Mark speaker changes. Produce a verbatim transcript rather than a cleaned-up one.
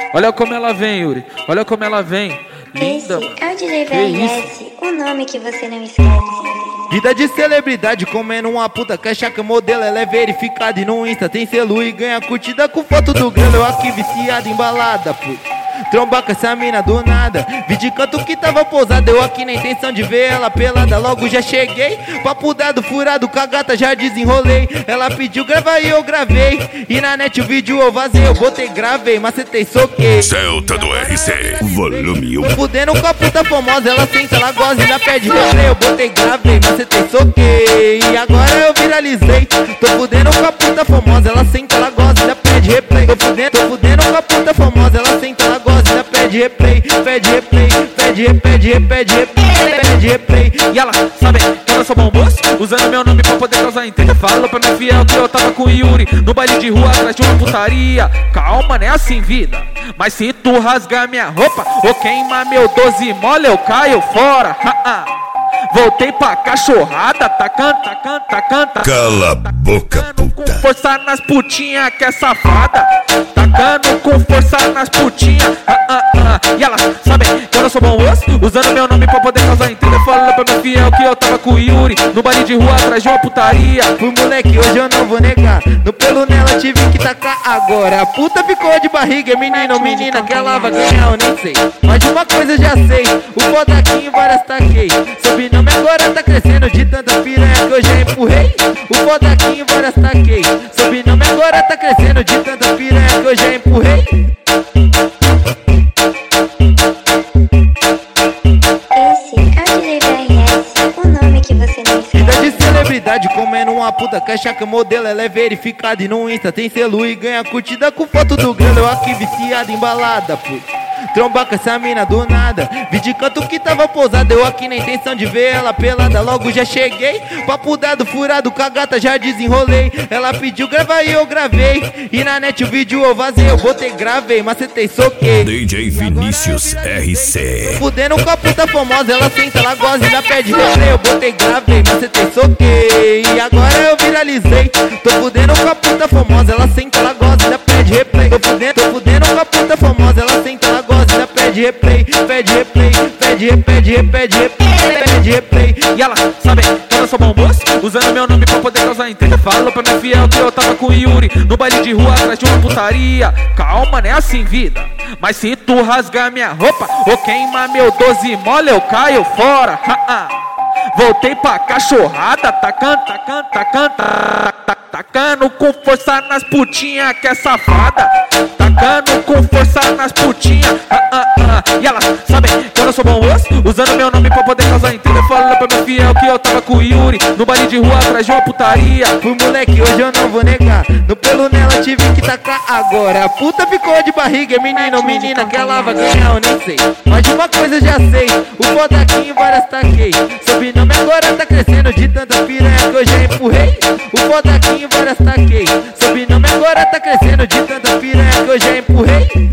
Speaker 1: Olha como ela vem, Yuri. Olha como ela vem. Linda,
Speaker 2: Esse
Speaker 1: mano.
Speaker 2: é o D J
Speaker 1: Que
Speaker 2: V R S, o nome que você não esquece.
Speaker 3: Vida de celebridade, comendo uma puta que acha que o modelo ela é verificada e no Insta tem selu e ganha curtida com foto do grelo. Eu aqui viciado em balada, pô. Trombar com essa mina do nada. Vi de canto que tava pousada, eu aqui na intenção de ver ela pelada. Logo já cheguei, papo dado, furado, com a gata já desenrolei. Ela pediu grava e eu gravei. E na net o vídeo eu vazei, eu botei gravei, macetei, soquei.
Speaker 4: Celta do R C, volume um.
Speaker 3: Tô fudendo com a puta famosa, ela senta, ela goza e já pede replay. Eu botei gravei, macetei, soquei. E agora eu viralizei. Tô fudendo com a puta famosa, ela senta, ela goza e já pede replay. Tô fudendo, tô fudendo com a puta famosa, ela senta, ela goza e já pede replay. Pede replay, pede replay, pede replay, pede replay, pede replay.
Speaker 1: E ela sabe que eu sou bom moço, usando meu nome pra poder causar intriga. Fala pra minha fiel que eu tava com o Yuri no baile de rua atrás de uma putaria. Calma, não é assim vida, mas se tu rasgar minha roupa ou queimar meu doze mole, eu caio fora. Ha -ha. Voltei pra cachorrada, tacando, tacando, tacando.
Speaker 4: Cala a boca,
Speaker 1: puta. Com força nas putinha que é safada. Tacando com força nas putinha. Ah, ah, ah. E ela sabe que eu não sou bom osso, usando meu nome pra poder causar intriga. Falando pra meu fiel que eu tava com o Yuri no baile de rua atrás de uma putaria.
Speaker 3: Fui moleque, hoje eu não vou negar. No pelo nela tive que tacar agora. A puta ficou de barriga, é menino ou menina que ela vai ganhar, eu nem sei. Mas de uma coisa eu já sei, o foda aqui em várias taquei. Sobrenome agora tá crescendo de tanta piranha que eu já empurrei. O foda aqui em várias taquei. Sobrenome agora tá crescendo de tanta piranha que eu já empurrei.
Speaker 2: Esse é o D J V R S, o nome que você não
Speaker 3: Vida
Speaker 2: esquece.
Speaker 3: de celebridade, comendo uma puta que acha que o modelo ela é verificada e no Insta tem selu e ganha curtida com foto do grelo. Eu aqui viciado em balada, pô. Trombar com essa mina do nada. Vi de canto que tava pousada, eu aqui na intenção de ver ela pelada. Logo já cheguei, papo dado, furado, com a gata já desenrolei. Ela pediu grava e eu gravei. E na net o vídeo eu vazei, eu botei gravei, macetei, soquei.
Speaker 4: D J Vinícius R C.
Speaker 3: Fudendo com a puta famosa, ela senta, ela goza e já pede replay. Eu botei gravei, macetei, soquei. E agora eu viralizei. Tô fudendo com a puta famosa, ela senta, ela goza e já pede replay. Tô fudendo, tô fudendo com a puta famosa, ela senta, ela goza e já pede replay. Pede replay, pede replay, pede replay, pede replay, pede replay.
Speaker 1: E ela sabe que eu não sou bom moço, usando meu nome pra poder causar intriga. Falo pra minha fiel que eu tava com o Yuri no baile de rua atrás de uma putaria. Calma, não é assim vida, mas se tu rasgar minha roupa ou queimar meu doze mole, eu caio fora. Ha -ha. Voltei pra cachorrada, tacando, tacando, tacando, tac, tacando com força nas putinha que é safada. Tacando com força nas putinha. Ah, ah, ah. E ela sabe que eu não sou bom osso, usando meu nome pra poder causar intriga. Falando pra meu fiel que eu tava com o Yuri no baile de rua atrás de uma putaria.
Speaker 3: Fui moleque, hoje eu não vou negar. No pelo nela tive que tacar agora. A puta ficou de barriga, é menino ou menina que ela vai ganhar, eu nem sei. Mas de uma coisa eu já sei, o foda aqui em várias taquei. Sobrenome agora tá crescendo de tanta piranha que eu já empurrei. O foda aqui em várias taquei. Sobrenome agora tá crescendo de tanta piranha que eu já empurrei.